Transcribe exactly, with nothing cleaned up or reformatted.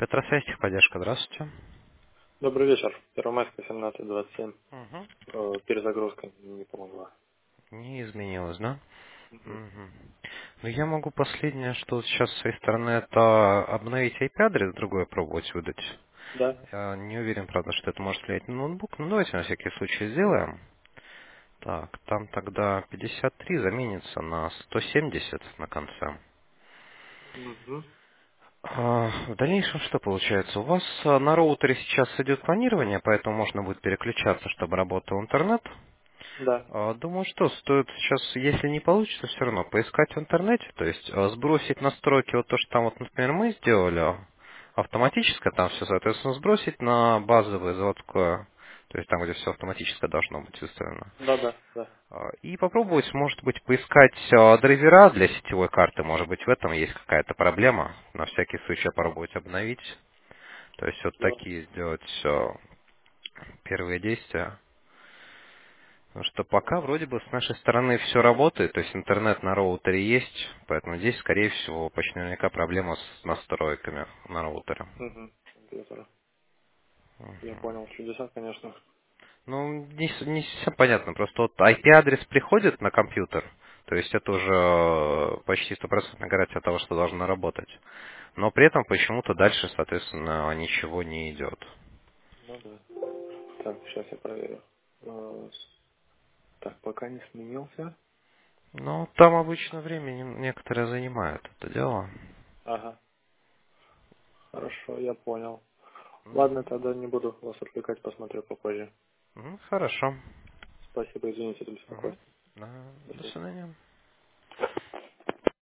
Петросвязь, техподдержка, здравствуйте. Добрый вечер. Первомайская, семнадцать двадцать семь. Угу. Э, перезагрузка не помогла. Не изменилось, да? Мгм. Угу. Ну, я могу последнее, что вот сейчас с своей стороны, это обновить I P-адрес, другой пробовать выдать. Да, Я не уверен, правда, что это может влиять на ноутбук, но давайте на всякий случай сделаем. Так, там тогда пятьдесят три заменится на сто семьдесят на конце. Мгм. А, В дальнейшем что получается? У вас а, на роутере сейчас идет клонирование, поэтому можно будет переключаться, чтобы работал интернет. Да, А, Думаю, что стоит сейчас, если не получится, все равно поискать в интернете, то есть а, сбросить настройки, вот то, что там, вот, например, мы сделали, автоматическое там все, соответственно, сбросить на базовое заводское, то есть там, где все автоматическое должно быть выставлено. да, да, да. А, И попробовать, может быть, поискать а, драйвера для сетевой карты, может быть, в этом есть какая-то проблема. На всякий случай попробовать обновить. То есть вот Да. такие сделать а, первые действия. Потому что пока Ага. вроде бы с нашей стороны все работает, то есть интернет на роутере есть, поэтому здесь, скорее всего, почти наверняка проблема с настройками на роутере. Мгм. Компьютера. Я Мгм. понял. Чудеса, конечно. Ну, не, с- не совсем понятно, просто вот I P-адрес приходит на компьютер, то есть это уже э, почти стопроцентная гарантия того, что должно работать. Но при этом почему-то дальше, соответственно, ничего не идет. Ну да. Так, сейчас я проверю. Э, с- Так, пока не сменился. Ну, там обычно время не- некоторое занимает это дело. Ага. Хорошо, я понял. Ладно, Мгм. тогда не буду вас отвлекать, посмотрю попозже. Мгм, Хорошо. Спасибо, извините за Мгм. беспокойство. Да, До до свидания. свидания.